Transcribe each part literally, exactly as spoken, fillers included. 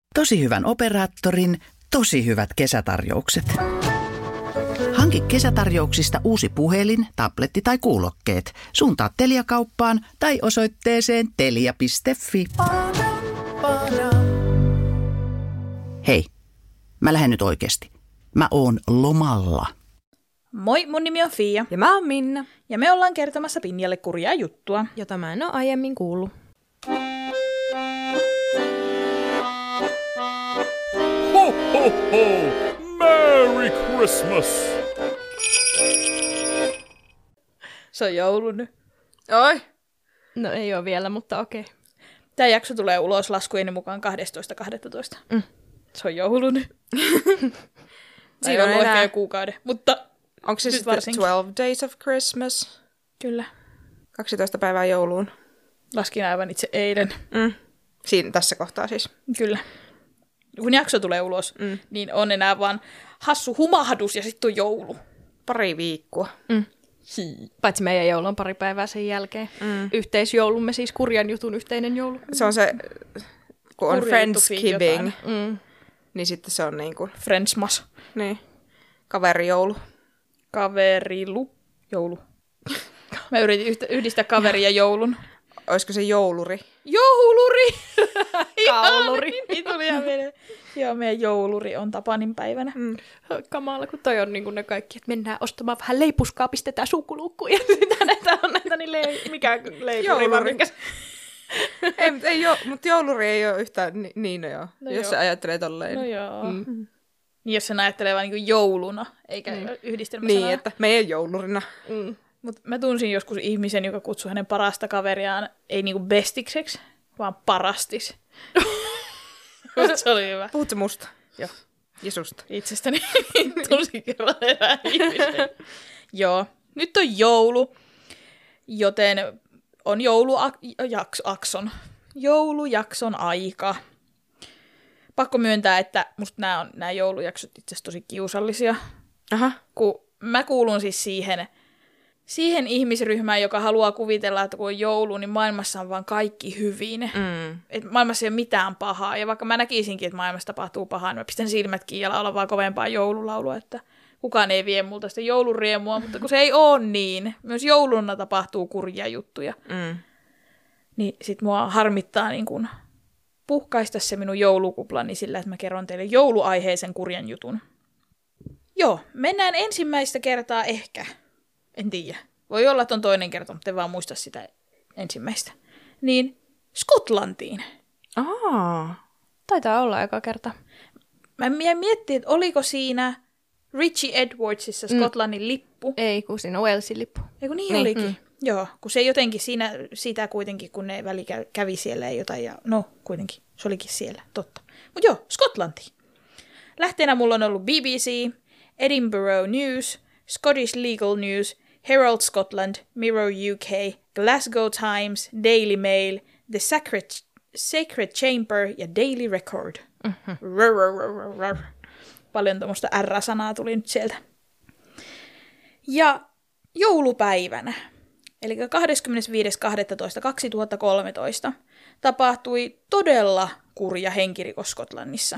Tosi hyvän operaattorin, tosi hyvät kesätarjoukset. Hanki kesätarjouksista uusi puhelin, tabletti tai kuulokkeet. Suuntaa Telia-kauppaan tai osoitteeseen telia piste fi. Hei, mä lähden nyt oikeasti. Mä oon lomalla. Moi, mun nimi on Fia. Ja mä oon Minna. Ja me ollaan kertomassa Pinjalle kurjaa juttua, jota mä en oo aiemmin kuullut. Ho, ho, ho! Merry Christmas! Se on joulu nyt. Oi! No ei oo vielä, mutta okei. Tää jakso tulee ulos laskujeni mukaan kahdestoista kahdestoista. Mm. Se on joulu nyt. Siinä on ollut ehkä jo kuukauden, mutta onko se sitten twelve Days of Christmas? Kyllä. kaksitoista päivää jouluun. Laskin aivan itse eilen. Mm. Siinä tässä kohtaa siis. Kyllä. Kun jakso tulee ulos, mm. niin on enää vaan hassu humahdus ja sitten on joulu. Pari viikkoa. Mm. Paitsi meidän joulu on pari päivää sen jälkeen. Mm. Yhteisjoulumme, siis kurjan jutun yhteinen joulu. Se on se, kun on Friendsgiving, mm. niin sitten se on niin kuin Friendsmas. Niin. Kaverijoulu. Kaverilu. Joulu. Mä yritin yhdistää kaveri ja joulun. Olisiko se jouluri? Jouluri! Kauluri. Niin tuli ihan meidän. Joo, meidän jouluri on Tapanin päivänä. Mm. Kamala, kun toi on niin kuin ne kaikki, että mennään ostamaan vähän leipuskaa, pistetään suukuluukkuun ja sitä näitä on näitä, niin le- mikä leipuri vaan minkä... ei, mutta, ei jo, mutta jouluri ei ole yhtään ni- niin, no joo, no jos joo. Se ajattelee tolleen. No joo. Mm. Mm. Niin jos sen ajattelee vaan niin jouluna, eikä mm. yhdistelmäsanaa. Niin, että meidän joulurina. Mm. Mutta mä tunsin joskus ihmisen, joka kutsui hänen parasta kaveriaan, ei niinku bestikseksi, vaan parastis. Se oli hyvä. Puhutko musta? Joo. Ja susta? Itsestäni tunsin kerran erään ihmisen. Joo. Nyt on joulu, joten on joulujakson. Joulujakson aika. Pakko myöntää, että musta nämä on nämä joulujaksot itse asiassa tosi kiusallisia. Aha. Kun mä kuulun siis siihen... Siihen ihmisryhmään, joka haluaa kuvitella, että kun on joulu, niin maailmassa on vaan kaikki hyvin. Mm. Et maailmassa ei ole mitään pahaa. Ja vaikka mä näkisinkin, että maailmassa tapahtuu pahaa, niin mä pistän silmät kiinni ja laulan vaan kovempaa joululaulua, että kukaan ei vie multa sitä jouluriemua. Mutta kun se ei ole niin, myös jouluna tapahtuu kurjia juttuja. Mm. Niin sit mua harmittaa niin kun puhkaista se minun joulukuplani sillä, että mä kerron teille jouluaiheisen kurjan jutun. Joo, mennään ensimmäistä kertaa ehkä. En tiedä. Voi olla, että on toinen kerta, mutta en vaan muista sitä ensimmäistä. Niin Skotlantiin. Aa, taitaa olla eka kerta. Mä miettin, että oliko siinä Richie Edwardsissa Skotlannin mm. lippu. Ei, kun siinä on Walesin lippu. Ei kun niin, niin. olikin. Mm. Joo, kun se jotenkin siinä, sitä kuitenkin, kun ne väli kävi siellä ja jotain. Ja, no, kuitenkin, se olikin siellä, totta. Mutta joo, Skotlanti. Lähteenä mulla on ollut B B C, Edinburgh News, Scottish Legal News, Herald Scotland, Mirror U K, Glasgow Times, Daily Mail, The Sacred, Sacred Chamber ja Daily Record. Mm-hmm. Rrr, rrr, rrr. Paljon tuommoista R-sanaa tuli nyt sieltä. Ja joulupäivänä, eli kahdeskymmenesviides kahdestoista kaksituhattakolmetoista, tapahtui todella kurja henkirikos Skotlannissa.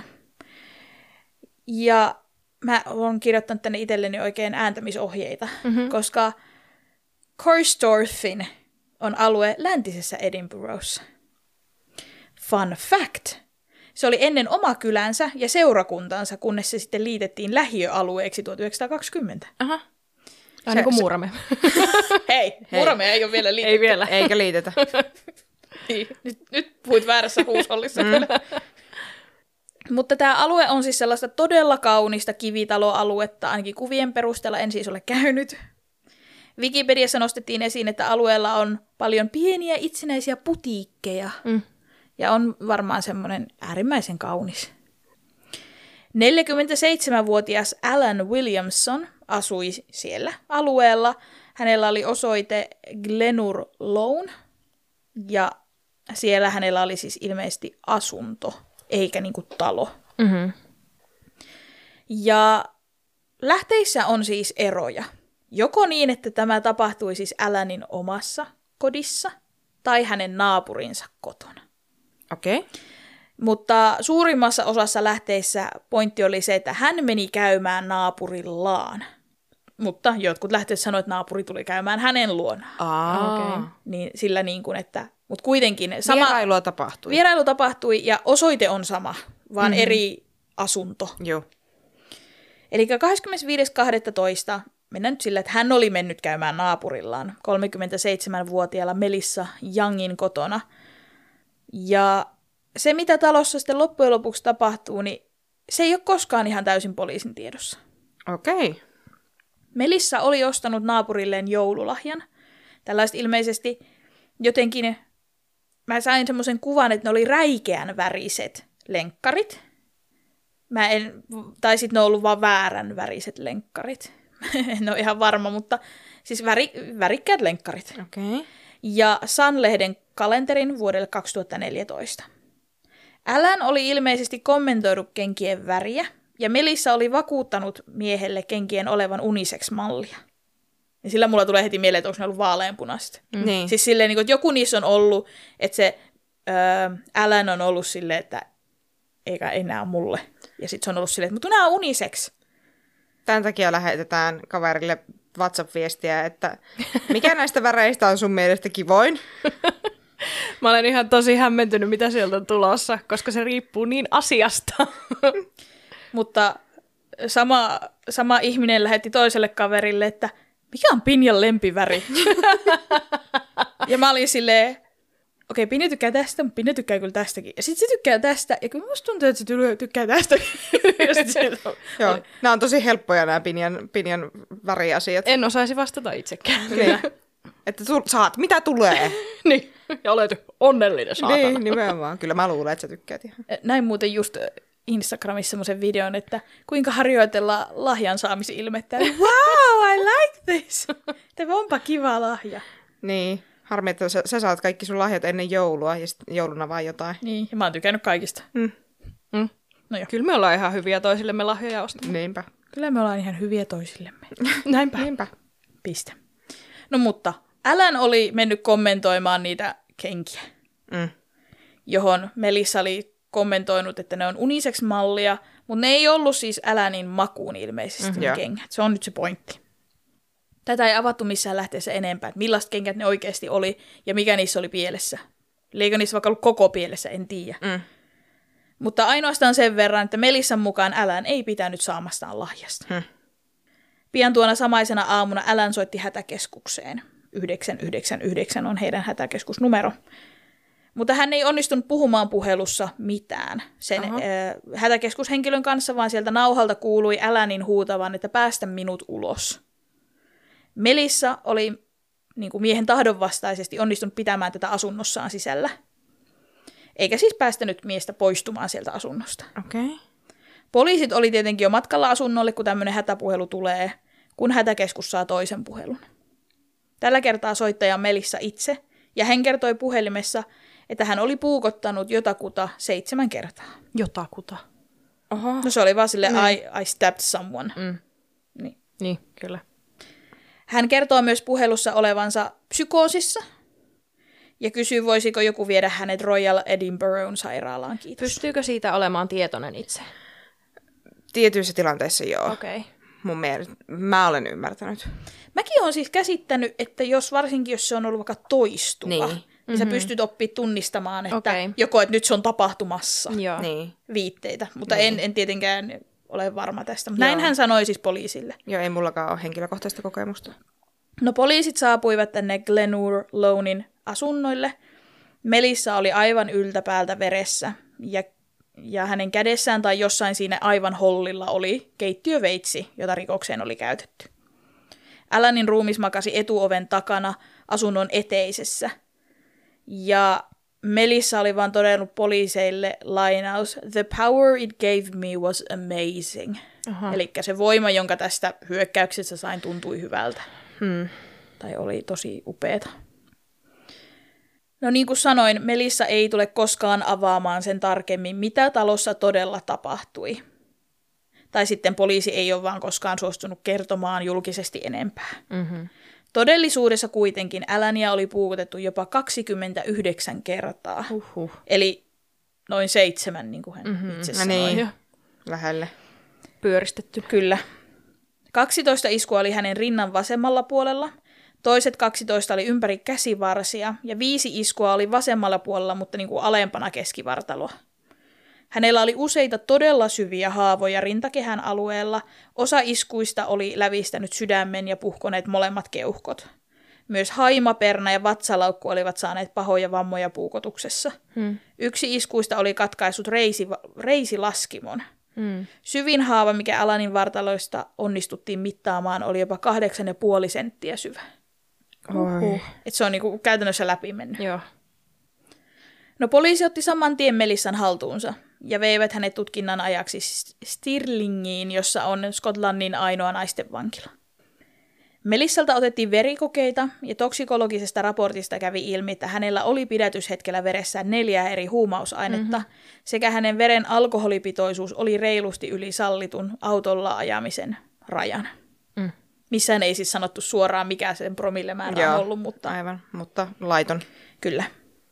Ja mä oon kirjoittanut tänne itselleni oikein ääntämisohjeita, mm-hmm. koska Corstorphin on alue läntisessä Edinburghissa. Fun fact! Se oli ennen oma kylänsä ja seurakuntansa, kunnes se sitten liitettiin lähiöalueeksi tuhatyhdeksänsataakaksikymmentä. Aha. Vähän niin kuin Muurame. Hei, Hei, Muurame ei ole vielä liitetty. Ei vielä, eikä liitetä. niin, nyt, nyt puhuit väärässä huushollissa. Mm. Mutta tämä alue on siis sellaista todella kaunista kivitaloaluetta, ainakin kuvien perusteella en siis ole käynyt. Wikipediassa nostettiin esiin, että alueella on paljon pieniä itsenäisiä putiikkeja. Mm. Ja on varmaan semmoinen äärimmäisen kaunis. neljäkymmentäseitsemänvuotias Alan Williamson asui siellä alueella. Hänellä oli osoite Glenur Lane. Ja siellä hänellä oli siis ilmeisesti asunto, eikä niinku talo. Mm-hmm. Ja lähteissä on siis eroja. Joko niin, että tämä tapahtui siis Alanin omassa kodissa, tai hänen naapurinsa kotona. Okei. Okay. Mutta suurimmassa osassa lähteissä pointti oli se, että hän meni käymään naapurillaan. Mutta jotkut lähteet sanoivat, että naapuri tuli käymään hänen luonaan. Aa, okay. Niin sillä niin kuin, että... Mutta kuitenkin... Sama, Vierailua tapahtui. Vierailu tapahtui ja osoite on sama, vaan mm-hmm. eri asunto. Joo. Eli kahdeskymmenesviides toista mennään nyt sillä, että hän oli mennyt käymään naapurillaan kolmekymmentäseitsemänvuotiaalla Melissa Youngin kotona. Ja se, mitä talossa sitten loppujen lopuksi tapahtuu, niin se ei ole koskaan ihan täysin poliisin tiedossa. Okei. Okay. Melissa oli ostanut naapurilleen joululahjan. Tällaiset ilmeisesti jotenkin, mä sain semmoisen kuvan, että ne oli räikeän väriset lenkkarit. Mä en, tai sitten ne on ollut vaan väärän väriset lenkkarit. En ole ihan varma, mutta siis väri, värikkäät lenkkarit. Okei. Okay. Ja Sun-lehden kalenterin vuodelle kaksituhattaneljätoista. Alan oli ilmeisesti kommentoinut kenkien väriä, ja Melissa oli vakuuttanut miehelle kenkien olevan unisex-mallia. Ja sillä mulla tulee heti mieleen, että onko ne ollut vaaleanpunaiset. Mm. Niin. Siis silleen, että joku niissä on ollut, että se öö, Alan on ollut silleen, että eikä enää mulle. Ja sitten se on ollut silleen, että mutta nämä on unisex. Tämän takia lähetetään kaverille WhatsApp-viestiä, että mikä näistä väreistä on sun mielestä kivoin? Mä olen ihan tosi hämmentynyt, mitä sieltä on tulossa, koska se riippuu niin asiasta. Mutta sama, sama ihminen lähetti toiselle kaverille, että mikä on Pinjan lempiväri? Ja mä olin silleen, okei, okay, Pinja tykkää tästä, mutta Pinja tykkää kyllä tästäkin. Ja sitten se tykkää tästä, ja kyllä musta tuntuu, että se tykkää tästäkin. Joo, nämä on tosi helppoja nämä Pinjan, Pinjan väriasiat. En osaisi vastata itsekään. Niin. Että tu- saat, mitä tulee? Niin, ja olet onnellinen, saatana. Niin, nimenomaan. Kyllä mä luulen, että sä tykkäät ihan. Näin muuten just Instagramissa semmoisen videon, että kuinka harjoitella lahjan saamisilmettä. Wow, I like this! Tämä onpa kiva lahja. Niin, harmi, että sä, sä saat kaikki sun lahjat ennen joulua ja sitten jouluna vaan jotain. Niin, ja mä oon tykännyt kaikista. Mm. Mm. No joo. Kyllä me ollaan ihan hyviä toisillemme lahjoja ostamaan. Niinpä. Kyllä me ollaan ihan hyviä toisillemme. Näinpä. Niinpä. Piste. No mutta, Alan oli mennyt kommentoimaan niitä kenkiä, Mm. johon Melissa oli kommentoinut, että ne on unisex-mallia, mutta ne ei ollut siis Alanin makuun ilmeisesti Mm, ne joo. kengät. Se on nyt se pointti. Tätä ei avattu missään lähteessä enempää, että millaiset kengät ne oikeasti oli ja mikä niissä oli pielessä. Eikö niissä vaikka ollut koko pielessä, en tiedä. Mm. Mutta ainoastaan sen verran, että Melissan mukaan Alan ei pitänyt saamastaan lahjasta. Hmm. Pian tuona samaisena aamuna Alan soitti hätäkeskukseen. yhdeksän yhdeksän yhdeksän on heidän hätäkeskusnumero. Mutta hän ei onnistunut puhumaan puhelussa mitään sen äh, hätäkeskushenkilön kanssa, vaan sieltä nauhalta kuului Alanin huutavan, että päästä minut ulos. Melissa oli niin kuin miehen tahdonvastaisesti onnistunut pitämään tätä asunnossaan sisällä. Eikä siis päästänyt miestä poistumaan sieltä asunnosta. Okei. Okay. Poliisit oli tietenkin jo matkalla asunnolle, kun tämmöinen hätäpuhelu tulee, kun hätäkeskus saa toisen puhelun. Tällä kertaa soittaja on Melissa itse, ja hän kertoi puhelimessa, että hän oli puukottanut jotakuta seitsemän kertaa. Jotakuta. Oho. No se oli vaan silleen, I, I stabbed someone. Mm. Niin. Niin, kyllä. Hän kertoo myös puhelussa olevansa psykoosissa, ja kysyy, voisiko joku viedä hänet Royal Edinburghin sairaalaan. Kiitos. Pystyykö siitä olemaan tietoinen itse? Tietyissä tilanteissa joo. Okei. Okay. Mun mielestä, mä olen ymmärtänyt. Mäkin olen siis käsittänyt, että jos varsinkin jos se on ollut vaikka toistuva, niin, Niin. niin mm-hmm. sä pystyt oppimaan tunnistamaan, että Okei. joko että nyt se on tapahtumassa Joo. Niin. viitteitä, mutta Niin. en, en tietenkään ole varma tästä. Mutta Joo. näin hän sanoi siis poliisille. Joo, ei mullakaan ole henkilökohtaista kokemusta. No poliisit saapuivat tänne Glenure Loanin asunnoille. Melissa oli aivan yltäpäältä veressä ja, ja hänen kädessään tai jossain siinä aivan hollilla oli keittiöveitsi, jota rikokseen oli käytetty. Alanin ruumis makasi etuoven takana asunnon eteisessä. Ja Melissa oli vaan todennut poliiseille lainaus, "The power it gave me was amazing." Eli se voima, jonka tästä hyökkäyksestä sain, tuntui hyvältä. Hmm. Tai oli tosi upeeta. No niin kuin sanoin, Melissa ei tule koskaan avaamaan sen tarkemmin, mitä talossa todella tapahtui. Tai sitten poliisi ei ole vaan koskaan suostunut kertomaan julkisesti enempää. Mm-hmm. Todellisuudessa kuitenkin Alania oli puukotettu jopa kaksikymmentäyhdeksän kertaa. Uhuh. Eli noin seitsemän, niin kuin hän mm-hmm. itse sanoi. No niin, lähelle. Pyöristetty. Kyllä. kaksitoista iskua oli hänen rinnan vasemmalla puolella, toiset kaksitoista oli ympäri käsivarsia ja viisi iskua oli vasemmalla puolella, mutta niin kuin alempana keskivartaloa. Hänellä oli useita todella syviä haavoja rintakehän alueella, osa iskuista oli lävistänyt sydämen ja puhkoneet molemmat keuhkot. Myös haimaperna ja vatsalaukku olivat saaneet pahoja vammoja puukotuksessa. Hmm. Yksi iskuista oli katkaissut reisi, reisilaskimon. Hmm. Syvin haava, mikä Alanin vartaloista onnistuttiin mittaamaan, oli jopa kahdeksan ja puoli senttiä syvä. Oi. Et se on niinku käytännössä läpi mennyt. Joo. No poliisi otti saman tien Melissan haltuunsa ja veivät hänet tutkinnan ajaksi Stirlingiin, jossa on Skotlannin ainoa naisten vankila. Melissalta otettiin verikokeita ja toksikologisesta raportista kävi ilmi, että hänellä oli pidätyshetkellä veressään neljää eri huumausainetta mm-hmm. sekä hänen veren alkoholipitoisuus oli reilusti yli sallitun autolla ajamisen rajan. Mm. Missään ei siis sanottu suoraan, mikä sen promillemäärä on ollut, mutta... Aivan, mutta laiton. Kyllä.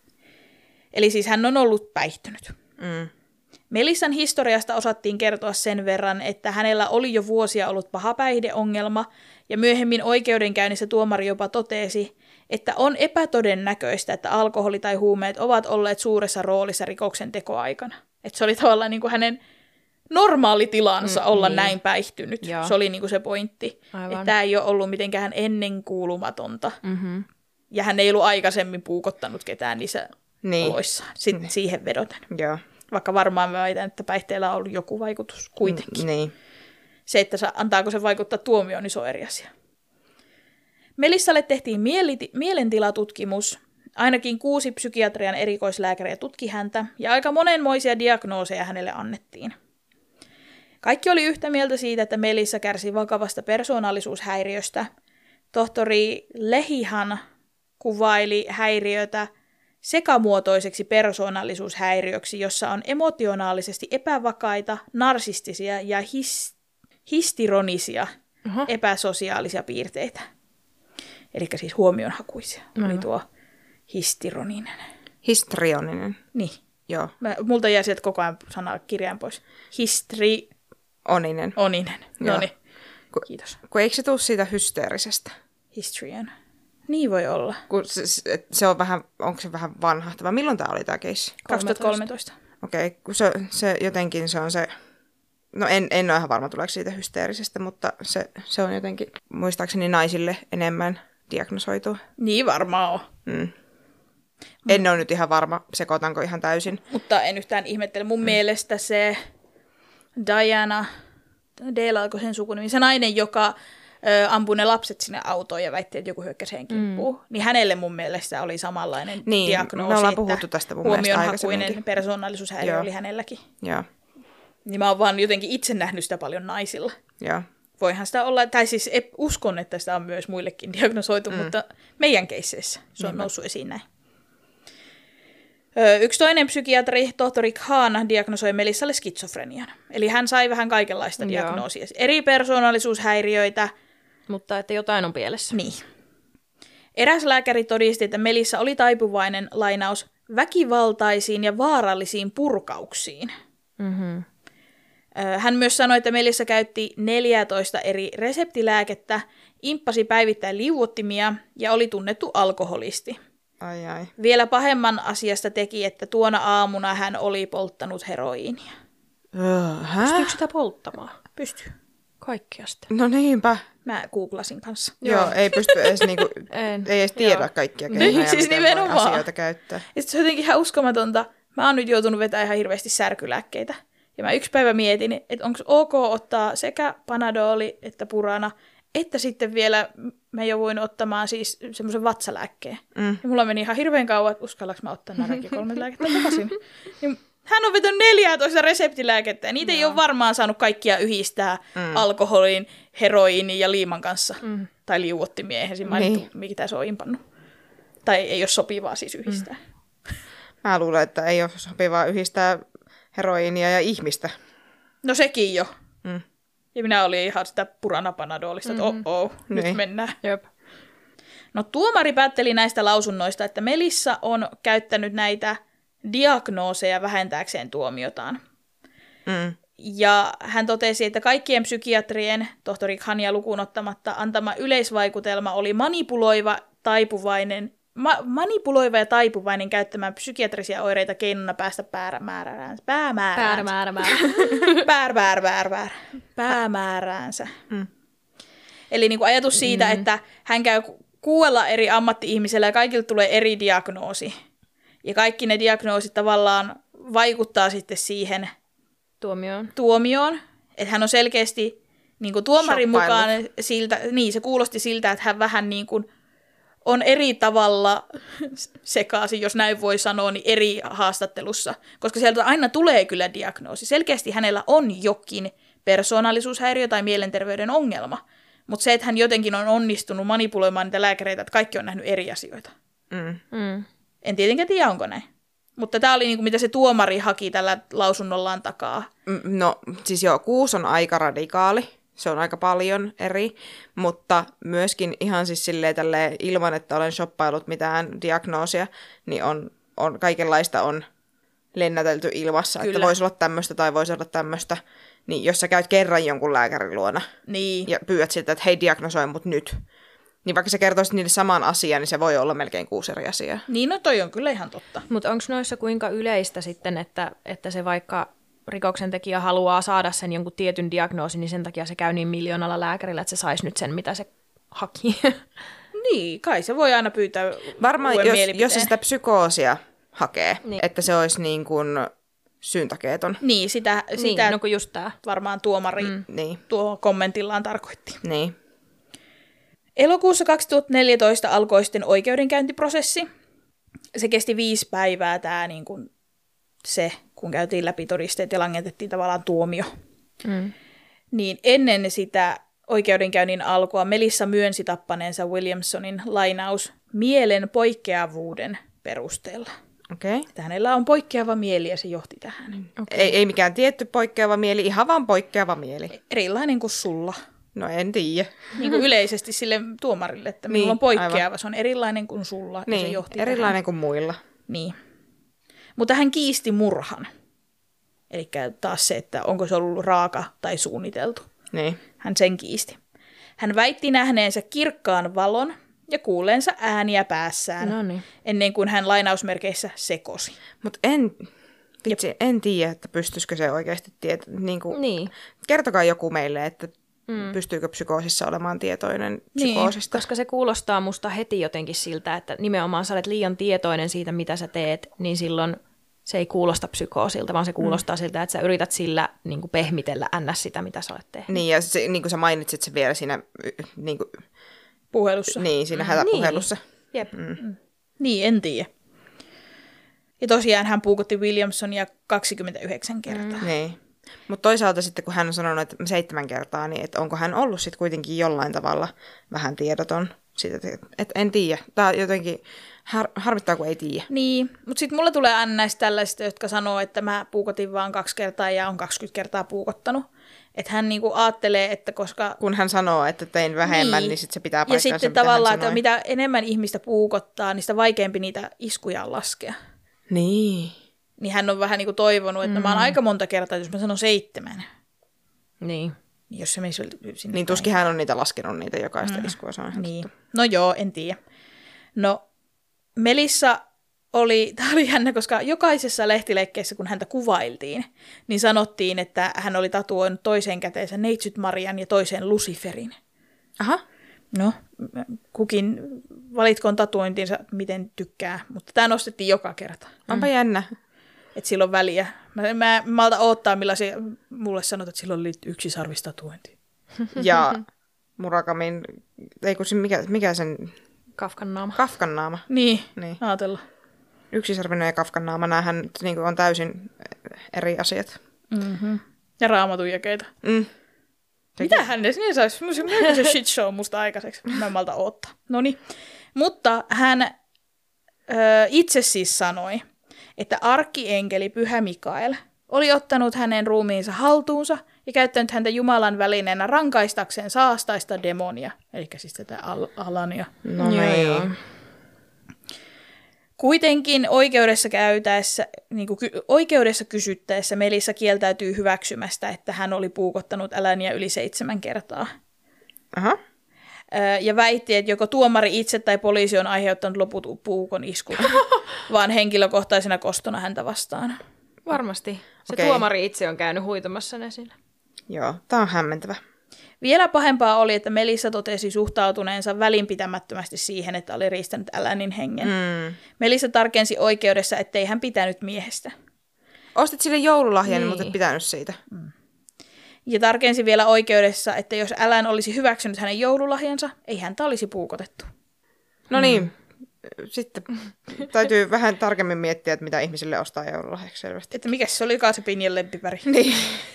Eli siis hän on ollut päihtynyt. Mm. Melissan historiasta osattiin kertoa sen verran, että hänellä oli jo vuosia ollut paha päihdeongelma, ja myöhemmin oikeudenkäynnissä tuomari jopa totesi, että on epätodennäköistä, että alkoholi tai huumeet ovat olleet suuressa roolissa rikoksen tekoaikana. Että se oli tavallaan niin kuin hänen normaali tilansa mm, olla niin. näin päihtynyt. Joo. Se oli niin kuin se pointti. Aivan. Että tämä ei ole ollut mitenkään ennenkuulumatonta. Mm-hmm. Ja hän ei ollut aikaisemmin puukottanut ketään niissä niin. oloissaan. Sitten niin. siihen vedoten. Joo. Vaikka varmaan väitän, että päihteellä on ollut joku vaikutus kuitenkin. Niin. Se, että antaako se vaikuttaa tuomioon, niin se on eri asia. Melissalle tehtiin mieli- mielentilatutkimus. Ainakin kuusi psykiatrian erikoislääkäriä tutki häntä, ja aika monenmoisia diagnooseja hänelle annettiin. Kaikki oli yhtä mieltä siitä, että Melissa kärsi vakavasta persoonallisuushäiriöstä. Tohtori Lehihan kuvaili häiriötä sekamuotoiseksi persoonallisuushäiriöksi, jossa on emotionaalisesti epävakaita, narsistisia ja his- histironisia uh-huh. epäsosiaalisia piirteitä. Eli siis huomionhakuisia. Uh-huh. Oli tuo histironinen. Histrioninen. Niin. Joo. Mä, multa jää sieltä koko ajan sana kirjain pois. Histri... Oninen. Oninen. No niin. Kiitos. Kun eikö se tule siitä hysteerisestä? Histrion. Niin voi olla. Kun se, se on vähän, onko se vähän vanhahtava? Milloin tämä oli tämä keissi? kaksituhattakolmetoista. Okei, okay, kun se, se jotenkin se on se, no en, en ole ihan varma tuleeko siitä hysteerisestä, mutta se, se on jotenkin muistaakseni naisille enemmän diagnosoitu. Niin varmaan on. Mm. En ole nyt ihan varma, sekoitanko ihan täysin. Mutta en yhtään ihmettele. Mun mm. mielestä se Diana, Dale alkoi sen sukunimi, se nainen, joka ö, ampui ne lapset sinne autoon ja väitti, että joku hyökkäsi hen kimppuun, mm. niin hänelle mun mielestä oli samanlainen niin, diagnoosi, me ollaan puhuttu tästä mun huomionhakuinen persoonallisuushäiriö Joo. oli hänelläkin. Joo. Niin mä oon vaan jotenkin itse nähnyt sitä paljon naisilla. Joo. Voihan sitä olla, tai siis uskon, että sitä on myös muillekin diagnosoitu, mm. mutta meidän keisseissä se on niin noussut esiin näin. Yksi toinen psykiatri, tohtori Khan, diagnosoi Melissalle skitsofrenian. Eli hän sai vähän kaikenlaista Joo. diagnoosia. Eri persoonallisuushäiriöitä. Mutta että jotain on pielessä. Niin. Eräs lääkäri todisti, että Melissa oli taipuvainen, lainaus, väkivaltaisiin ja vaarallisiin purkauksiin. Mm-hmm. Hän myös sanoi, että Melissa käytti neljätoista eri reseptilääkettä, imppasi päivittäin liuottimia ja oli tunnettu alkoholisti. Ai ai. Vielä pahemman asiasta teki, että tuona aamuna hän oli polttanut heroiinia. Öö, Pystyykö sitä polttamaan? Pystyy. Kaikkiasta. No niinpä. Mä googlasin kanssa. Joo, Joo ei pysty edes, niinku, ei edes tiedä kaikkia keinoja, niin, siis miten voi asioita käyttää. Ja se on jotenkin ihan uskomatonta. Mä oon nyt joutunut vetämään ihan hirveästi särkylääkkeitä. Ja mä yksi päivä mietin, että onko ok ottaa sekä Panadoli että Purana, että sitten vielä mä jouduin ottamaan siis semmoisen vatsalääkkeen. Mm. Ja mulla meni ihan hirveän kauan, että uskallaks mä ottaa nämä kaikki kolme lääkettä takaisin. Niin hän on vetänyt neljätoista reseptilääkettä, ja niitä no. ei ole varmaan saanut kaikkia yhdistää mm. alkoholin, heroiinin ja liiman kanssa. Mm. Tai liuottimia, eihän siinä mainittu, niin. mikä se on impannut. Tai ei ole sopivaa siis yhdistää. Mm. Mä luulen, että ei ole sopivaa yhdistää heroiinia ja ihmistä. No sekin jo. Mm. Ja minä olin ihan sitä Purana-Panadolista, että mm-hmm. oh, oh nyt niin. mennään. Jep. No tuomari päätteli näistä lausunnoista, että Melissa on käyttänyt näitä diagnooseja vähentääkseen tuomiotaan. Mm. Ja hän totesi, että kaikkien psykiatrien, tohtori Khania lukuun ottamatta, antama yleisvaikutelma oli manipuloiva, taipuvainen, ma- manipuloiva ja taipuvainen käyttämään psykiatrisia oireita keinona päästä päämääräänsä. Päämääräänsä. Päämäärä. Päär, päär, päär, päär. Päämääräänsä. Mm. Eli niin kuin ajatus siitä, mm. että hän käy kuuella eri ammatti-ihmisellä ja kaikille tulee eri diagnoosi. Ja kaikki ne diagnoosit tavallaan vaikuttaa sitten siihen Tuomioon. tuomioon. Että hän on selkeästi niin kuin tuomarin Shoppailut. mukaan siltä, niin se kuulosti siltä, että hän vähän niin kuin on eri tavalla sekaisin, jos näin voi sanoa, niin eri haastattelussa. Koska sieltä aina tulee kyllä diagnoosi. Selkeästi hänellä on jokin persoonallisuushäiriö tai mielenterveyden ongelma. Mutta se, että hän jotenkin on onnistunut manipuloimaan niitä lääkäreitä, että kaikki on nähnyt eri asioita. Mm. Mm. En tietenkään tiedä, onko näin. Mutta tämä oli niinku, mitä se tuomari haki tällä lausunnollaan takaa. No siis joo, kuusi on aika radikaali. Se on aika paljon eri, mutta myöskin ihan siis silleen tälleen, ilman, että olen shoppailut mitään diagnoosia, niin on, on kaikenlaista on lennätelty ilmassa, Kyllä. että voisi olla tämmöistä tai voisi olla tämmöistä. Niin jos sä käyt kerran jonkun lääkärin luona Niin. ja pyydät siltä, että hei, diagnosoi mut nyt, niin vaikka sä kertoisit niille saman asian, niin se voi olla melkein kuusi eri asiaa. Niin, no toi on kyllä ihan totta. Mutta onko noissa kuinka yleistä sitten, että, että se vaikka rikoksentekijä haluaa saada sen jonkun tietyn diagnoosin, niin sen takia se käy niin miljoonalla lääkärillä, että se saisi nyt sen, mitä se haki? Niin, kai se voi aina pyytää Varmaan, uuden jos, mielipiteen. jos se sitä psykoosia hakee, Niin. että se olisi niin kuin syyntakeeton. Niin, sitä, sitä Niin, no kun just tää. varmaan tuomari mm. Niin, tuo kommentillaan tarkoitti. niin. Elokuussa kaksituhattaneljätoista alkoi sitten oikeudenkäyntiprosessi. Se kesti viisi päivää tämä niin kuin se, kun käytiin läpi todisteet ja langetettiin tavallaan tuomio. Mm. Niin ennen sitä oikeudenkäynnin alkua Melissa myönsi tappaneensa Williamsonin lainaus mielen poikkeavuuden perusteella. Okei. Okay. Että hänellä on poikkeava mieli ja se johti tähän. Okay. Ei, ei mikään tietty poikkeava mieli, ihan vaan poikkeava mieli. Erilainen kuin sulla. No en tiedä. Niin kuin yleisesti sille tuomarille, että Niin, minulla on poikkeava, aivan. se on erilainen kuin sulla. Ja se Niin, johti erilainen tähän. kuin muilla. Niin. Mutta hän kiisti murhan. Eli taas se, että onko se ollut raaka tai suunniteltu. Niin. Hän sen kiisti. Hän väitti nähneensä kirkkaan valon ja kuuleensa ääniä päässään, No niin. ennen kuin hän lainausmerkeissä sekosi. Mutta en, vitsi, en tiedä, että pystyisikö se oikeasti tietää. Niin kuin, Niin. kertokaa joku meille, että mm. pystyykö psykoosissa olemaan tietoinen psykoosista. Koska se kuulostaa musta heti jotenkin siltä, että nimenomaan sä olet liian tietoinen siitä, mitä sä teet, niin silloin se ei kuulosta psykoosilta, vaan se kuulostaa mm. siltä, että sä yrität sillä niin kuin pehmitellä ns. Sitä, mitä sä olet tehnyt. Niin, ja se, niin kuin sä mainitsit se vielä siinä, niin, kuin, Puhelussa. niin, siinä hätäpuhelussa. Jep. Mm. Niin, en tiedä. Ja tosiaan hän puukotti Williamsonia kaksikymmentäyhdeksän kertaa. Mm. Niin. Mutta toisaalta sitten, kun hän on sanonut, että seitsemän kertaa, niin että onko hän ollut sitten kuitenkin jollain tavalla vähän tiedoton. Siitä, että et en tiedä. Tämä jotenkin har, harmittaa, kun ei tiedä. Niin, mutta sitten mulla tulee aina näistä tällaisista, jotka sanoo, että mä puukotin vaan kaksi kertaa ja on kaksikymmentä kertaa puukottanut. Että hän niinku ajattelee, että koska... Kun hän sanoo, että tein vähemmän, niin, niin sitten se pitää Ja paikkansa, sitten mitä tavallaan, hän että sanoi. mitä enemmän ihmistä puukottaa, niin sitä vaikeampi niitä iskuja on laskea. Niin. Niin hän on vähän niinku toivonut, että mm. mä oon aika monta kertaa, jos mä sanon seitsemän, Niin. niin jos se menisi sinne Niin tuskin hän on niitä laskenut niitä jokaista mm. iskua. Se on ihan Niin. totta. No joo, en tiedä. No, Melissa oli, tämä oli jännä, koska jokaisessa lehtileikkeessä, kun häntä kuvailtiin, niin sanottiin, että hän oli tatuoinut toiseen käteensä Neitsyt Marian ja toiseen Luciferin. Aha. No, kukin valitkoon tatuointinsa, miten tykkää, mutta tämä nostettiin joka kerta. Onpa mm. jännä. Että sillä on väliä. Mä, mä, mä alta odottaa, millaisia mulle sanotaan, että sillä oli yksi sarvistatuointi. Ja Murakamin, ei kun se, mikä, mikä sen, Kafkan naama. Kafkan naama. Niin, Niin. ajatella. Yksisarvinen ja Kafkan naama, näähän nyt niin kuin on täysin eri asiat. Mm-hmm. Ja raamatun jakeita. Mm. Mitähän ne niin saisi? Miltä se shit show musta aikaiseksi? Mä en malta odottaa. Noniin. Mutta hän ö, itse siis sanoi, että arkkienkeli Pyhä Mikael oli ottanut hänen ruumiinsa haltuunsa ja käyttänyt häntä Jumalan välineenä rankaistakseen saastaista demonia, eli siis tätä Al- Alania. No Joo, niin. joo. Kuitenkin oikeudessa käytäessä, niin kuin ky- oikeudessa kysyttäessä Melissa kieltäytyy hyväksymästä, että hän oli puukottanut Alania yli seitsemän kertaa. Aha. Ja väitti, että joko tuomari itse tai poliisi on aiheuttanut loput puukon iskut, vaan henkilökohtaisena kostona häntä vastaan. Varmasti. Se Okei. tuomari itse on käynyt huitamassa ne siinä. Joo, tää on hämmentävä. Vielä pahempaa oli, että Melissa totesi suhtautuneensa välinpitämättömästi siihen, että oli riistänyt Alanin hengen. Mm. Melissa tarkensi oikeudessa, ettei hän pitänyt miehestä. Ostit sille joululahjan, Niin. mutta et pitänyt siitä. Ja tarkensi vielä oikeudessa, että jos Alan olisi hyväksynyt hänen joululahjansa, ei häntä olisi puukotettu. No niin, sitten täytyy vähän tarkemmin miettiä, että mitä ihmisille ostaa joululahjaksi selvästi. Että mikä se olikaan se Pinjan lempiväri. Niin.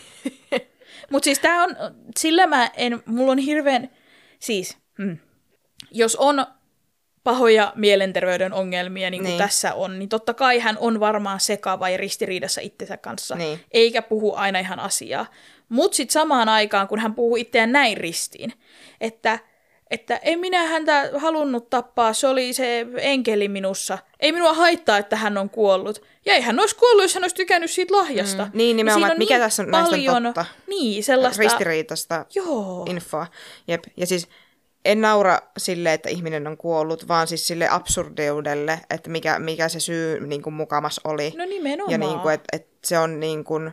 Mutta siis tää on, sillä mä en, mulla on hirveän, siis, hmm, jos on pahoja mielenterveyden ongelmia, niin kuin Niin. tässä on, niin totta kai hän on varmaan sekava ja ristiriidassa itsensä kanssa, Niin. eikä puhu aina ihan asiaa. Mutta sitten samaan aikaan, kun hän puhuu itseään näin ristiin, että, että en minä häntä halunnut tappaa, se oli se enkeli minussa. Ei minua haittaa, että hän on kuollut. Ja ei hän olisi kuollut, jos hän olisi tykännyt siitä lahjasta. Mm. Niin, nimenomaan, Ja siinä että mikä niin tässä on- näistä on paljon, totta. Niin, sellaista... Ristiriitaista Joo. infoa. Jep. Ja siis en naura sille, että ihminen on kuollut, vaan siis sille absurdeudelle, että mikä, mikä se syy niin kuin mukamas oli. No nimenomaan. Ja niin kuin, että, että se on niin kuin...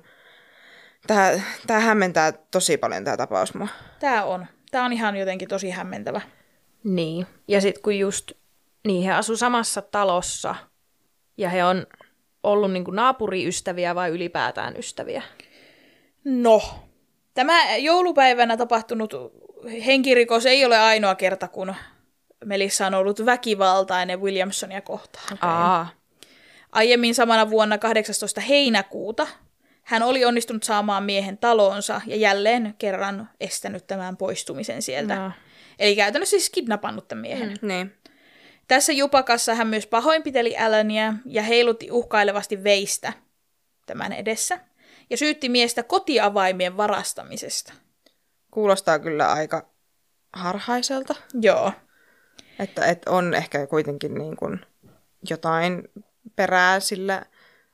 Tämä, tämä hämmentää tosi paljon tämä tapaus mua. Tämä on. Tämä on ihan jotenkin tosi hämmentävä. Niin. Ja sitten kun just, niin he asu samassa talossa ja he on ollut niinku naapuriystäviä vai ylipäätään ystäviä. No, tämä joulupäivänä tapahtunut henkirikos ei ole ainoa kerta, kun Melissa on ollut väkivaltainen Williamsonia kohtaan. Aa. Aiemmin samana vuonna kahdeksastoista heinäkuuta hän oli onnistunut saamaan miehen taloonsa ja jälleen kerran estänyt tämän poistumisen sieltä. No. Eli käytännössä siis kidnappannut tämän miehen. Mm. Niin. Tässä jupakassa hän myös pahoinpiteli Alania ja heilutti uhkailevasti veistä tämän edessä ja syytti miestä kotiavaimien varastamisesta. Kuulostaa kyllä aika harhaiselta. Joo. Että, että on ehkä kuitenkin niin kuin jotain perää sillä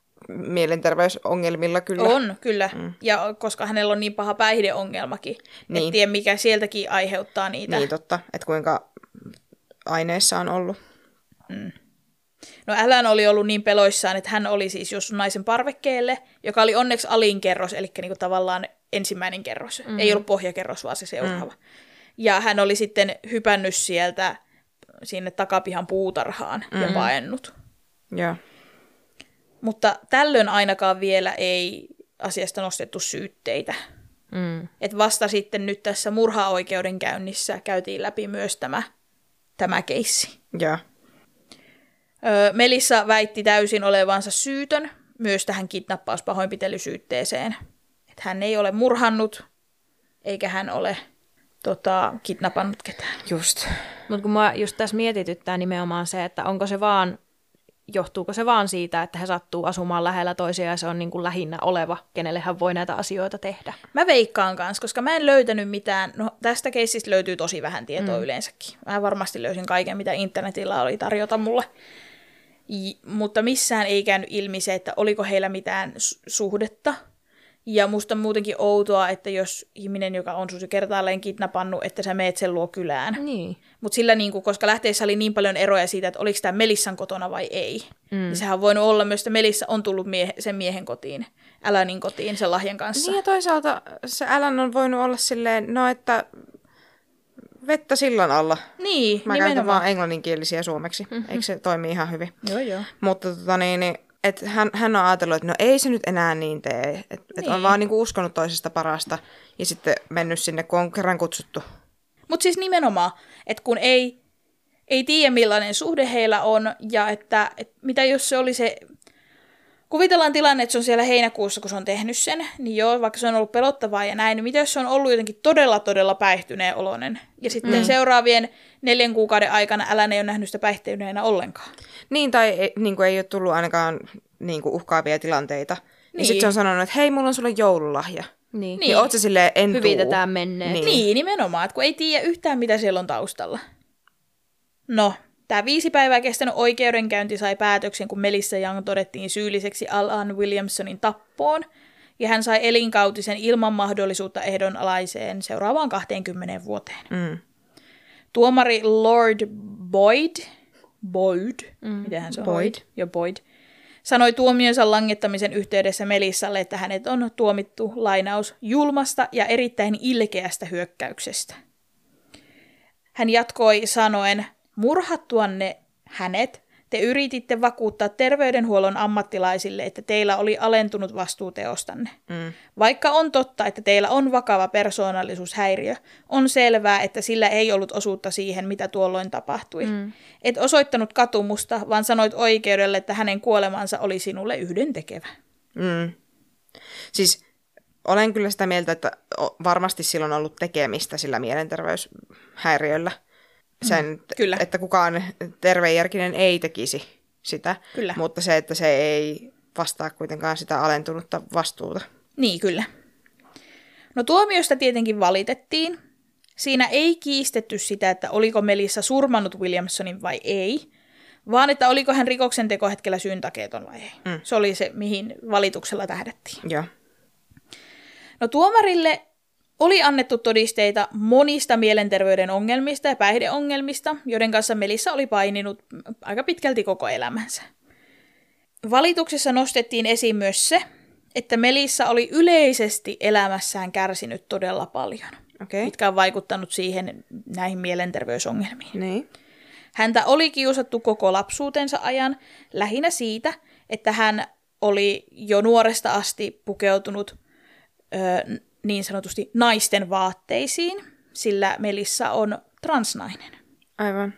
mielenterveysongelmilla kyllä. On, kyllä. Mm. Ja koska hänellä on niin paha päihdeongelmakin, Niin. et tiedä mikä sieltäkin aiheuttaa niitä. Niin totta, että kuinka aineissa on ollut. No Alan oli ollut niin peloissaan, että hän oli siis juossut naisen parvekkeelle, joka oli onneksi alinkerros, eli niinku tavallaan ensimmäinen kerros. Mm-hmm. Ei ollut pohjakerros, vaan se seuraava. Mm. Ja hän oli sitten hypännyt sieltä sinne takapihan puutarhaan mm-hmm. ja paennut. Joo. Mutta tällöin ainakaan vielä ei asiasta nostettu syytteitä. Mm. Et vasta sitten nyt tässä murhaoikeudenkäynnissä käytiin läpi myös tämä, tämä keissi. Joo. Öö, Melissa väitti täysin olevansa syytön myös tähän kidnappauspahoinpitelysyytteeseen. Että hän ei ole murhannut, eikä hän ole tota, kidnappannut ketään. Just. Mutta kun mua just tässä mietityttää nimenomaan se, että onko se vaan, johtuuko se vaan siitä, että he sattuu asumaan lähellä toisiaan ja se on niin kuin lähinnä oleva, kenelle hän voi näitä asioita tehdä. Mä veikkaan kanssa, koska mä en löytänyt mitään, no tästä keissistä löytyy tosi vähän tietoa mm. yleensäkin. Mä varmasti löysin kaiken, mitä internetillä oli tarjota mulle. J- mutta missään ei käynyt ilmi se, että oliko heillä mitään su- suhdetta. Ja musta on muutenkin outoa, että jos ihminen, joka on sun kertaalleen kidnappannut, että sä meet sen luo kylään. Niin. Mutta sillä, niinku, koska lähteessä oli niin paljon eroja siitä, että oliko tämä Melissan kotona vai ei. Mm. Niin sehän on voinut olla myös, että Melissa on tullut mie- sen miehen kotiin, Alanin kotiin sen lahjan kanssa. Niin ja toisaalta se Alan on voinut olla silleen, no että vettä sillan alla. Niin, Mä käytän nimenomaan. vaan englanninkielisiä suomeksi. Mm-hmm. Eikö se toimi ihan hyvin? Joo, joo. Mutta tota niin, niin että hän, hän on ajatellut, että no ei se nyt enää niin tee. Että Niin. et on vaan niinku uskonut toisesta parasta ja sitten mennyt sinne, kun on kerran kutsuttu. Mutta siis nimenomaan, että kun ei, ei tiedä millainen suhde heillä on, ja että, että mitä jos se oli se, kuvitellaan tilanne, että se on siellä heinäkuussa, kun se on tehnyt sen, niin joo, vaikka se on ollut pelottavaa ja näin, niin mitä jos se on ollut jotenkin todella, todella päihtyneen oloinen, ja sitten mm. seuraavien neljän kuukauden aikana Alan ei ole nähnyt sitä päihtyneenä ollenkaan. Niin, tai ei, niin kuin ei ole tullut ainakaan niin kuin uhkaavia tilanteita. Niin, Niin. niin sitten se on sanonut, että hei, mulla on sulle joululahja. Niin. Niin. Niin oot sä silleen, en tuu. Hyvitetään menneet. Niin. Niin, nimenomaan, että kun ei tiedä yhtään, mitä siellä on taustalla. No, Tämä viisi päivää kestänyt oikeudenkäynti sai päätöksen, kun Melissa Young todettiin syylliseksi Alan Williamsonin tappoon, ja hän sai elinkautisen ilman mahdollisuutta ehdonalaiseen seuraavaan kaksikymmentä vuoteen. Mm. Tuomari Lord Boyd, Boyd, mm. miten hän se on? Boyd. Jo Boyd, sanoi tuomionsa langettamisen yhteydessä Melissalle, että hänet on tuomittu lainaus julmasta ja erittäin ilkeästä hyökkäyksestä. Hän jatkoi sanoen, murhattuanne hänet, te yrititte vakuuttaa terveydenhuollon ammattilaisille, että teillä oli alentunut vastuu teostanne. Mm. Vaikka on totta, että teillä on vakava persoonallisuushäiriö, on selvää, että sillä ei ollut osuutta siihen, mitä tuolloin tapahtui. Mm. Et osoittanut katumusta, vaan sanoit oikeudelle, että hänen kuolemansa oli sinulle yhdentekevä. Mm. Siis olen kyllä sitä mieltä, että varmasti silloin on ollut tekemistä sillä mielenterveyshäiriöllä. Sen, mm, kyllä. että kukaan tervejärkinen ei tekisi sitä, kyllä. Mutta se, että se ei vastaa kuitenkaan sitä alentunutta vastuuta. Niin, kyllä. No tuomiosta tietenkin valitettiin. Siinä ei kiistetty sitä, että oliko Melissa surmannut Williamsonin vai ei, vaan että oliko hän rikoksen tekohetkellä syyntakeeton vai ei. Mm. Se oli se, mihin valituksella tähdättiin. Joo. No tuomarille oli annettu todisteita monista mielenterveyden ongelmista ja päihdeongelmista, joiden kanssa Melissa oli paininut aika pitkälti koko elämänsä. Valituksessa nostettiin esiin myös se, että Melissa oli yleisesti elämässään kärsinyt todella paljon, okay. mitkä on vaikuttanut siihen näihin mielenterveysongelmiin. Niin. Häntä oli kiusattu koko lapsuutensa ajan lähinnä siitä, että hän oli jo nuoresta asti pukeutunut ö, niin sanotusti naisten vaatteisiin, sillä Melissa on transnainen. Aivan.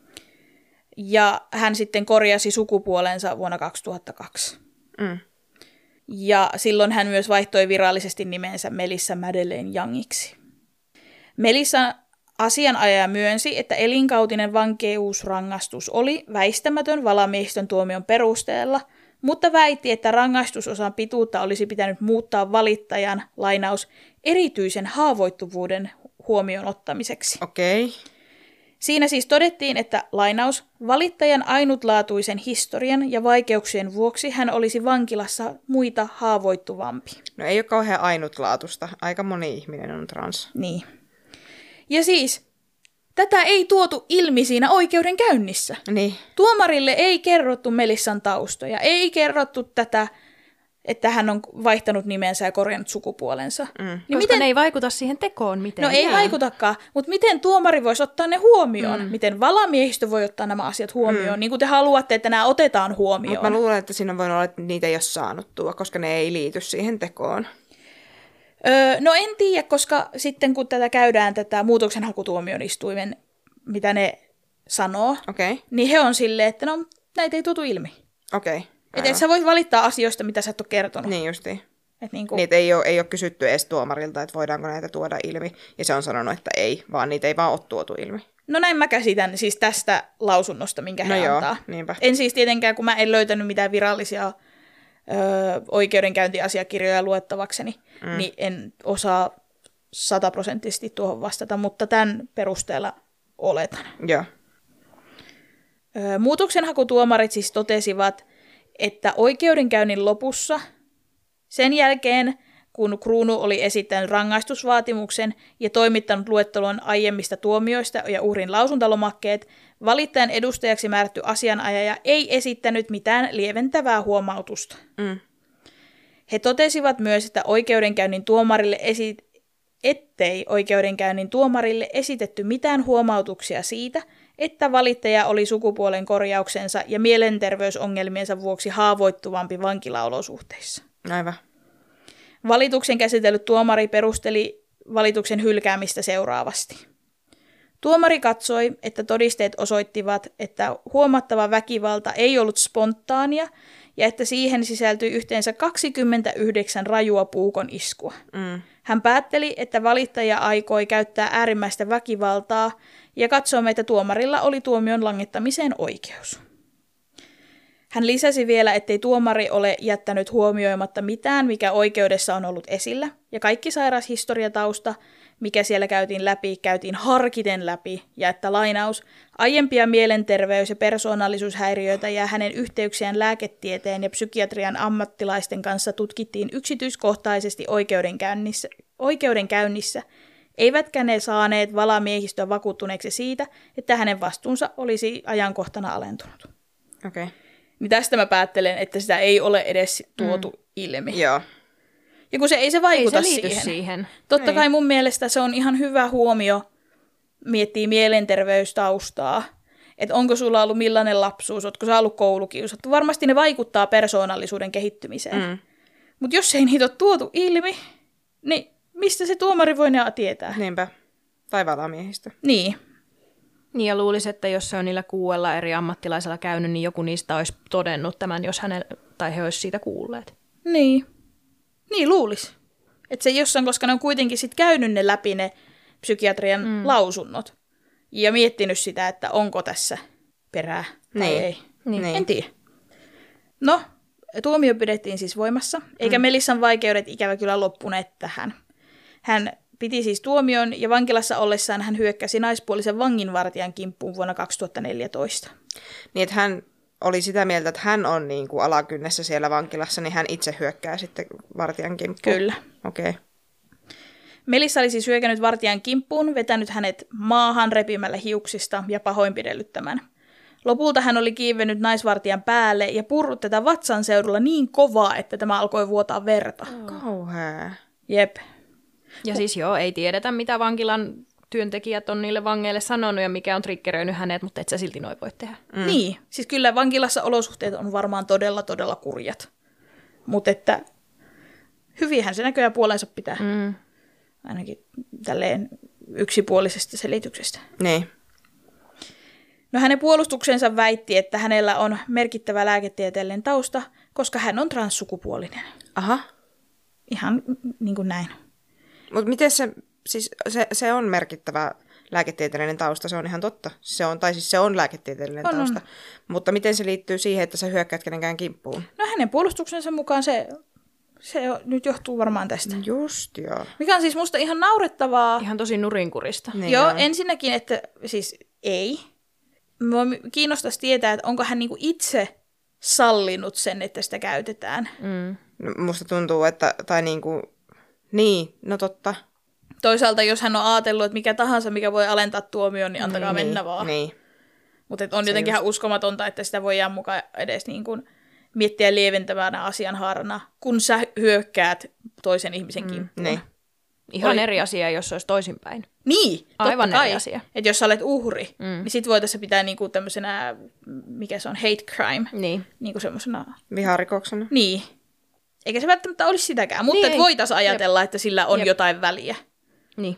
Ja hän sitten korjasi sukupuolensa vuonna kaksituhattakaksi. Mm. Ja silloin hän myös vaihtoi virallisesti nimensä Melissa Madeleine Youngiksi. Melissa asianajaja myönsi, että elinkautinen vankeusrangaistus oli väistämätön valamiehistön tuomion perusteella, mutta väitti, että rangaistusosan pituutta olisi pitänyt muuttaa valittajan, lainaus, erityisen haavoittuvuuden huomioon ottamiseksi. Okei. Okay. Siinä siis todettiin, että, lainaus, valittajan ainutlaatuisen historian ja vaikeuksien vuoksi hän olisi vankilassa muita haavoittuvampi. No ei ole kauhean ainutlaatuista. Aika moni ihminen on trans. Niin. Ja siis, tätä ei tuotu ilmi siinä oikeudenkäynnissä. Niin. Tuomarille ei kerrottu Melissan taustoja, ei kerrottu tätä, että hän on vaihtanut nimensä ja korjannut sukupuolensa. Mm. Niin Koska miten... ne ei vaikuta siihen tekoon mitenkään. No ei vaikutakaan, mutta miten tuomari voisi ottaa ne huomioon? Mm. Miten valamiehistö voi ottaa nämä asiat huomioon, mm. niin kuin te haluatte, että nämä otetaan huomioon? Mutta mä luulen, että siinä voi olla, että niitä ei ole saanut tuoda, koska ne ei liity siihen tekoon. Öö, no en tiedä, koska sitten kun tätä käydään, tätä muutoksenhakutuomioistuimen, mitä ne sanoo, okay. niin he on silleen, että no näitä ei tuotu ilmi. Okei. Okay. Että et sä voit valittaa asioista, mitä sä et ole kertonut. Niin justiin. Et niin kuin... Niitä ei ole, ei ole kysytty edes tuomarilta, että voidaanko näitä tuoda ilmi. Ja se on sanonut, että ei, vaan niitä ei vaan ole tuotu ilmi. No näin mä käsitän siis tästä lausunnosta, minkä he no joo, antaa. Niinpä. En siis tietenkään, kun mä en löytänyt mitään virallisia öö, oikeudenkäyntiasiakirjoja luettavakseni, mm. niin en osaa sataprosenttisesti tuohon vastata, mutta tämän perusteella oletan. Joo. Öö, muutoksenhakutuomarit siis totesivat, että oikeudenkäynnin lopussa, sen jälkeen kun kruunu oli esittänyt rangaistusvaatimuksen ja toimittanut luettelon aiemmista tuomioista ja uhrin lausuntalomakkeet, valittajan edustajaksi määrätty asianajaja ei esittänyt mitään lieventävää huomautusta. Mm. He totesivat myös, että oikeudenkäynnin tuomarille esi- ettei oikeudenkäynnin tuomarille esitetty mitään huomautuksia siitä, että valittaja oli sukupuolen korjauksensa ja mielenterveysongelmiensa vuoksi haavoittuvampi vankilaolosuhteissa. Aivan. Valituksen käsitellyt tuomari perusteli valituksen hylkäämistä seuraavasti. Tuomari katsoi, että todisteet osoittivat, että huomattava väkivalta ei ollut spontaania ja että siihen sisältyi yhteensä kaksikymmentäyhdeksän rajua puukon iskua. Mm. Hän päätteli, että valittaja aikoi käyttää äärimmäistä väkivaltaa ja katsoi, että tuomarilla oli tuomion langettamiseen oikeus. Hän lisäsi vielä, ettei tuomari ole jättänyt huomioimatta mitään, mikä oikeudessa on ollut esillä, ja kaikki sairaushistoriatausta, mikä siellä käytiin läpi, käytiin harkiten läpi, ja että lainaus, aiempia mielenterveys- ja persoonallisuushäiriöitä ja hänen yhteyksiään lääketieteen ja psykiatrian ammattilaisten kanssa tutkittiin yksityiskohtaisesti oikeudenkäynnissä, oikeudenkäynnissä, eivätkä ne saaneet valamiehistöä vakuuttuneeksi siitä, että hänen vastuunsa olisi ajankohtana alentunut. Okei. Okay. Niin tästä mä päättelen, että sitä ei ole edes tuotu mm. ilmi. Joo. Ja kun se ei se vaikuta ei se liity siihen. siihen. Totta Niin. kai mun mielestä se on ihan hyvä huomio, miettii mielenterveystaustaa, että onko sulla ollut millainen lapsuus, ootko sä ollut koulukiusattu. Varmasti ne vaikuttaa persoonallisuuden kehittymiseen. Mm. Mutta jos ei niitä ole tuotu ilmi, niin mistä se tuomari voi ne tietää? Niinpä. Tai valamiehistä. Niin. Niin ja luulisi, että jos se on niillä kuuella eri ammattilaisella käynyt, niin joku niistä olisi todennut tämän, jos hänellä, tai he olisivat siitä kuulleet. Niin. Niin luulisi. Että se jossain, koska ne on kuitenkin sit käynyt ne läpi ne psykiatrian mm. lausunnot. Ja miettinyt sitä, että onko tässä perää tai niin. ei. Niin. En tiedä. No, tuomio pidettiin siis voimassa, eikä mm. Melissan vaikeudet ikävä kyllä loppuneet tähän. Hän piti siis tuomion ja vankilassa ollessaan hän hyökkäsi naispuolisen vanginvartijan kimppuun vuonna kaksituhattaneljätoista. Niin, että hän oli sitä mieltä, että hän on niin kuin alakynnessä siellä vankilassa, niin hän itse hyökkää sitten vartijan kimppuun. Kyllä. Okei. Okay. Melissa oli siis hyökännyt vartijan kimppuun, vetänyt hänet maahan repimällä hiuksista ja pahoinpidellyt tämän. Lopulta hän oli kiivennyt naisvartijan päälle ja purrut tätä vatsan seudulla niin kovaa, että tämä alkoi vuotaa verta. Kauhea. Jep. Ja siis joo, ei tiedetä, mitä vankilan työntekijät on niille vangeille sanonut ja mikä on triggeröinyt hänet, mutta et sä silti noin voi tehdä. Mm. Niin, siis kyllä vankilassa olosuhteet on varmaan todella, todella kurjat. Mutta että hyvinhän se näköjään puolensa pitää. Mm. Ainakin tälleen yksipuolisesta selityksestä. Niin. No hänen puolustuksensa väitti, että hänellä on merkittävä lääketieteellinen tausta, koska hän on transsukupuolinen. Aha. Ihan niin kuin näin. Mutta miten se, siis se, se on merkittävä lääketieteellinen tausta, se on ihan totta. Se on, tai siis se on lääketieteellinen on, tausta. On. Mutta miten se liittyy siihen, että sä hyökkäät kenenkään kimppuun? No hänen puolustuksensa mukaan se, se nyt johtuu varmaan tästä. Just joo. Mikä on siis musta ihan naurettavaa. Ihan tosi nurinkurista. Niin joo, on. ensinnäkin, että siis ei. Mua kiinnostaisi tietää, että onko hän niinku itse sallinut sen, että sitä käytetään. Mm. No, musta tuntuu, että, tai niinku, niin, no totta. Toisaalta, jos hän on ajatellut, että mikä tahansa, mikä voi alentaa tuomion, niin antakaa niin, mennä vaan. Niin. Mutta on se jotenkin just. ihan uskomatonta, että sitä voidaan mukaan edes niin kuin miettiä lieventävänä asianhaarana, kun sä hyökkäät toisen ihmisen kimppuun. Niin. Ihan Oli. eri asia, jos se olisi toisinpäin. Niin, Aivan totta kai. eri asia. Että jos sä olet uhri, mm. niin sit voitaisiin pitää niinku tämmöisenä, mikä se on, hate crime. Niin. Niinku semmosena. Viharikoksena. Niin. Eikä se välttämättä olisi sitäkään, mutta Niin, et voitaisiin ajatella, Jep. että sillä on Jep. jotain väliä. Niin.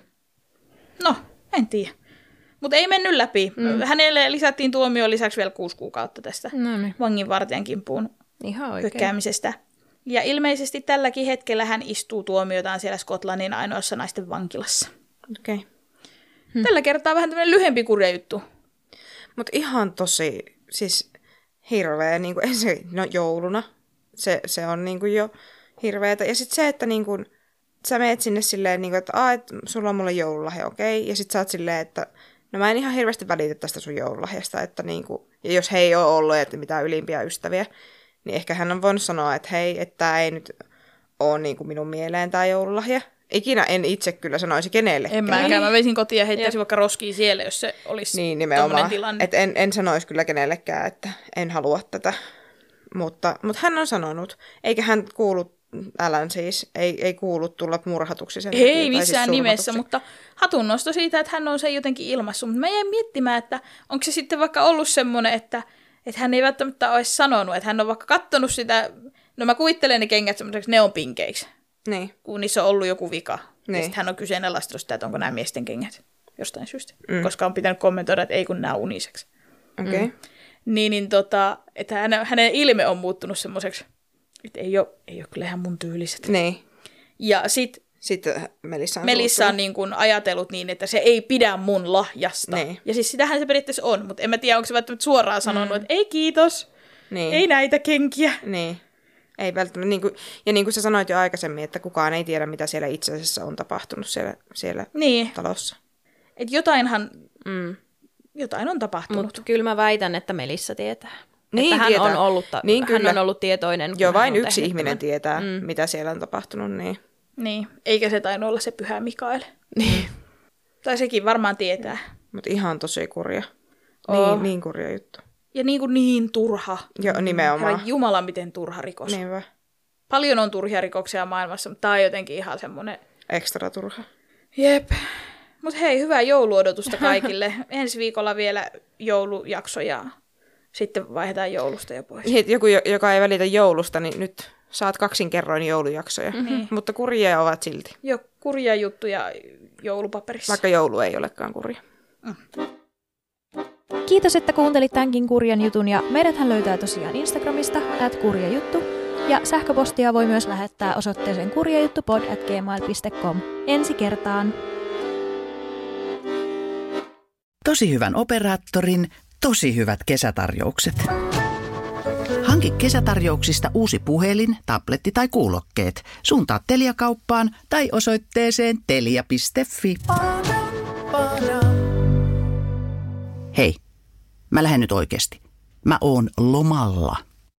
No, en tiedä. Mutta ei mennyt läpi. Mm. Hänelle lisättiin tuomioon lisäksi vielä kuusi kuukautta tästä No niin. vanginvartijan kimppuun Ihan oikein. hyökkäämisestä. Ja ilmeisesti tälläkin hetkellä hän istuu tuomiotaan siellä Skotlannin ainoassa naisten vankilassa. Okei. Okay. Hmm. Tällä kertaa vähän tämmöinen lyhempi kurja juttu. Mutta ihan tosi, siis hirveä, niin kuin, se, no jouluna, se, se on niin kuin jo hirveätä. Ja sitten se, että niin kuin, sä meet sinne silleen, niin kuin, että Aa, et, sulla on mulle joululahja, okei. Okay? Ja sitten sä oot silleen, että no mä en ihan hirveästi välitä tästä sun joululahjasta. Että niin kuin, ja jos he ei ole ollut että mitään ylimpiä ystäviä, niin ehkä hän on voinut sanoa, että hei, että tämä ei nyt ole niin kuin minun mieleen tämä joululahja. Ikinä en itse kyllä sanoisi kenellekään. En mäkään. Mä veisin kotiin ja heittäisin vaikka roskiin siellä, jos se olisi niin, tommoinen tilanne. Et en, en sanoisi kyllä kenellekään, että en halua tätä. Mutta, mutta hän on sanonut, eikä hän kuulu, älän siis, ei, ei kuulu tulla murhatuksi sen takia, Ei tai missään siis nimessä, mutta hatunnosto siitä, että hän on sen jotenkin ilmaissut. Mutta mä jäin miettimään, että onko se sitten vaikka ollut semmoinen, että, että hän ei välttämättä olisi sanonut, että hän on vaikka kattonut sitä, no mä kuvittelen ne kengät semmoiseksi neonpinkeiksi. Niin. Kun niissä on ollut joku vika. Niin. Ja sitten hän on kyseenalaistanut sitä, että onko nämä miesten kengät jostain syystä. Mm. Koska on pitänyt kommentoida, että ei kun nämä uniseksi. Okei. Okay. Mm. Niin, niin tota, että hänen, hänen ilme on muuttunut semmoiseksi, että ei ole, ei ole kyllä ihan mun tyyliset. Niin. Ja sit Sitten Melissa on, Melissa on niin kuin ajatellut niin, että se ei pidä mun lahjasta. Niin. Ja siis sitähän se periaatteessa on, mutta en mä tiedä, onko se välttämättä suoraan sanonut, mm. että ei kiitos, niin. ei näitä kenkiä. Niin. Ei välttämättä. Niin kuin, ja niin kuin sä sanoit jo aikaisemmin, että kukaan ei tiedä, mitä siellä itse asiassa on tapahtunut siellä, siellä niin. talossa. Et jotainhan, mm. jotain on tapahtunut. Mutta kyllä mä väitän, että Melissa tietää. Niin, että hän, tietää. on ollut, ta- niin, hän on ollut tietoinen. Joo, vain yksi ihminen tämän. tietää, mm. mitä siellä on tapahtunut. Niin, niin. Eikä se tainnut olla se Pyhä Mikael. Niin. Tai sekin varmaan tietää. Mutta ihan tosi kurja. Oh. Niin, niin kurja juttu. Ja niin kuin niin turha. Joo, nimenomaan. Herra Jumala, miten turha rikos. Niinpä. Paljon on turhia rikoksia maailmassa, mutta tää on jotenkin ihan semmoinen... Ekstra turha. Jep. Mutta hei, hyvää jouluodotusta kaikille. Ensi viikolla vielä joulujakso ja sitten vaihdetaan joulusta jo pois. Niin, joku, joka ei välitä joulusta, niin nyt saat kaksinkerroin joulujaksoja. Mm-hmm. Mutta kurjia ovat silti. Joo, kurjia juttuja joulupaperissa. Vaikka joulu ei olekaan kurja. Mm. Kiitos, että kuuntelit tämänkin kurjan jutun ja meidäthän löytää tosiaan Instagramista at kurjajuttu ja sähköpostia voi myös lähettää osoitteeseen kurjajuttupod at gmail piste com. Ensi kertaan! Tosi hyvän operaattorin tosi hyvät kesätarjoukset. Hanki kesätarjouksista uusi puhelin, tabletti tai kuulokkeet. Suuntaa Telia-kauppaan tai osoitteeseen telia piste fi. Hei, mä lähden nyt oikeasti. Mä oon lomalla.